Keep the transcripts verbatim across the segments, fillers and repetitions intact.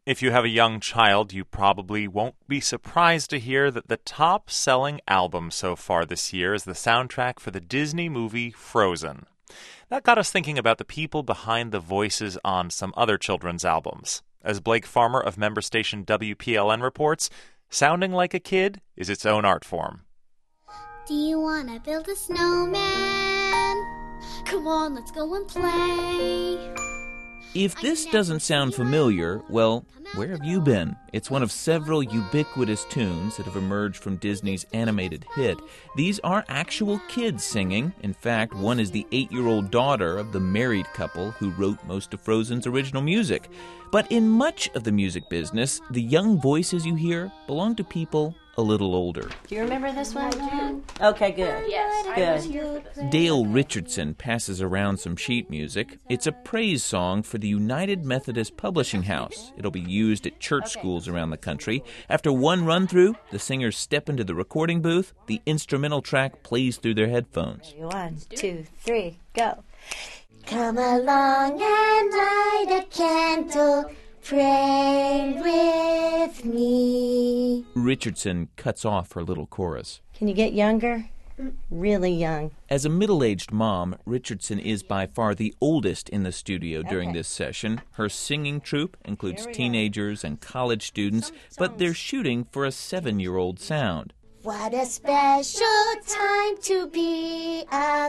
If you have a young child, you probably won't be surprised to hear that the top-selling album so far this year is the soundtrack for the Disney movie Frozen. That got us thinking about the people behind the voices on some other children's albums. As Blake Farmer of member station W P L N reports, sounding like a kid is its own art form. Do you want to build a snowman? Come on, let's go and play. If this doesn't sound familiar, well, where have you been? It's one of several ubiquitous tunes that have emerged from Disney's animated hit. These are actual kids singing. In fact, one is the eight-year-old daughter of the married couple who wrote most of Frozen's original music. But in much of the music business, the young voices you hear belong to people a little older. Do you remember this one, John? Okay, good. Yes, good. Dale Richardson passes around some sheet music. It's a praise song for the United Methodist Publishing House. It'll be used at church schools around the country. After one run-through, the singers step into the recording booth. The instrumental track plays through their headphones. One, two, three, go. Come along and light a candle. Pray with me. Richardson cuts off her little chorus. Can you get younger? Really young. As a middle-aged mom, Richardson is by far the oldest in the studio during Okay. this session. Her singing troupe includes teenagers and college students, but they're shooting for a seven-year-old sound. What a special time to be a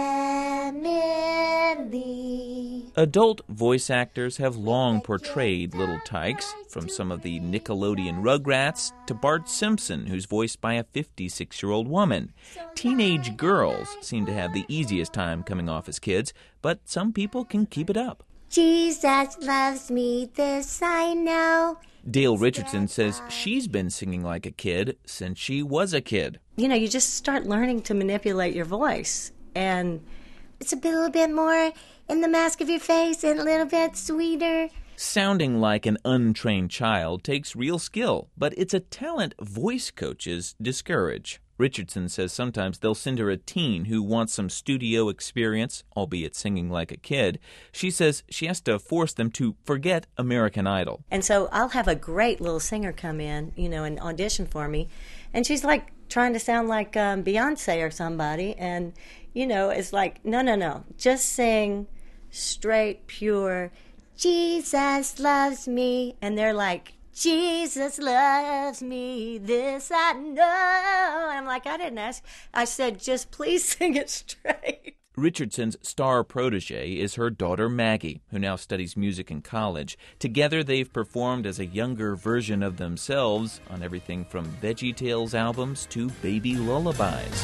family. Adult voice actors have long portrayed little tykes, from some of the Nickelodeon Rugrats to Bart Simpson, who's voiced by a fifty-six-year-old woman. Teenage girls seem to have the easiest time coming off as kids, but some people can keep it up. Jesus loves me, this I know. Dale Richardson says she's been singing like a kid since she was a kid. You know, you just start learning to manipulate your voice. And It's a little bit more in the mask of your face and a little bit sweeter. Sounding like an untrained child takes real skill, but it's a talent voice coaches discourage. Richardson says sometimes they'll send her a teen who wants some studio experience, albeit singing like a kid. She says she has to force them to forget American Idol. And so I'll have a great little singer come in, you know, and audition for me. And she's like trying to sound like um, Beyonce or somebody. And, you know, it's like, no, no, no. Just sing straight, pure, Jesus loves me. And they're like, Jesus loves me, this I know. And I'm like, I didn't ask. I said, just please sing it straight. Richardson's star protege is her daughter Maggie, who now studies music in college. Together they've performed as a younger version of themselves on everything from VeggieTales albums to baby lullabies.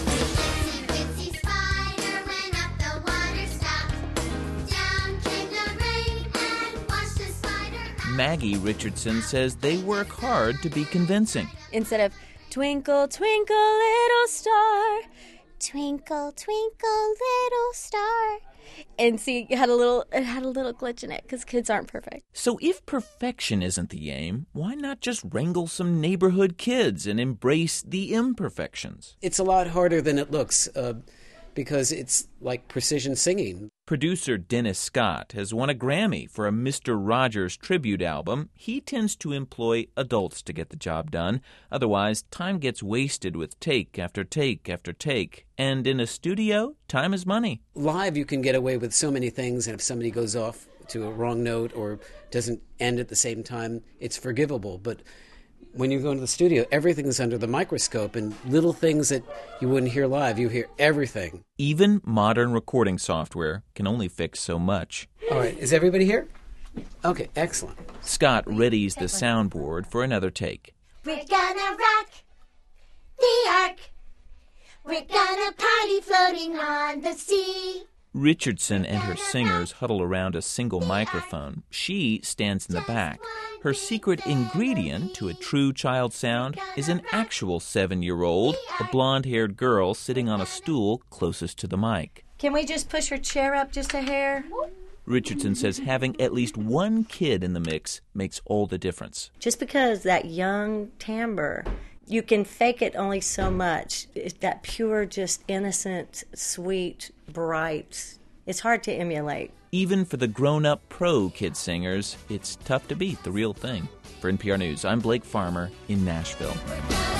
Maggie Richardson says they work hard to be convincing. Instead of twinkle, twinkle, little star, Twinkle, twinkle, little star. and see, it had a little, it had a little glitch in it because kids aren't perfect. So if perfection isn't the aim, why not just wrangle some neighborhood kids and embrace the imperfections? It's a lot harder than it looks uh, because it's like precision singing. Producer Dennis Scott has won a Grammy for a Mister Rogers tribute album. He tends to employ adults to get the job done. Otherwise, time gets wasted with take after take after take. And in a studio, time is money. Live, you can get away with so many things, and if somebody goes off to a wrong note or doesn't end at the same time, it's forgivable. But when you go into the studio, everything's under the microscope, and little things that you wouldn't hear live, you hear everything. Even modern recording software can only fix so much. All right, is everybody here? Okay, excellent. Scott readies the soundboard for another take. We're gonna rock the ark. We're gonna party floating on the sea. Richardson and her singers huddle around a single microphone. She stands in the back. Her secret ingredient to a true child sound is an actual seven-year-old, a blonde-haired girl sitting on a stool closest to the mic. Can we just push her chair up just a hair? Richardson says having at least one kid in the mix makes all the difference. Just because that young timbre, you can fake it only so much. It's that pure, just innocent, sweet, bright, it's hard to emulate. Even for the grown-up pro kid singers, it's tough to beat the real thing. For N P R News, I'm Blake Farmer in Nashville.